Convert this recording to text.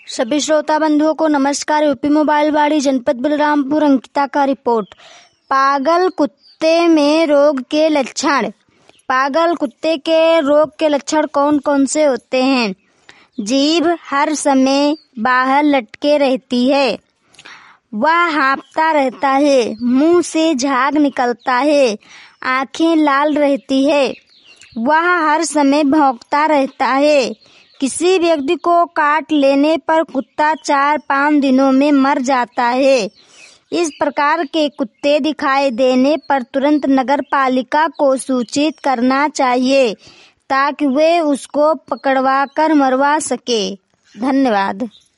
सभी श्रोता बंधुओं को नमस्कार। यूपी मोबाइल बाड़ी जनपद बलरामपुर अंकिता का रिपोर्ट। पागल कुत्ते में रोग के लक्षण। पागल कुत्ते के रोग के लक्षण कौन कौन से होते हैं? जीभ हर समय बाहर लटके रहती है, वह हाँफता रहता है, मुंह से झाग निकलता है, आंखें लाल रहती है, वह हर समय भौंकता रहता है। किसी व्यक्ति को काट लेने पर कुत्ता 4-5 दिनों में मर जाता है। इस प्रकार के कुत्ते दिखाई देने पर तुरंत नगर पालिका को सूचित करना चाहिए ताकि वे उसको पकड़वा कर मरवा सके। धन्यवाद।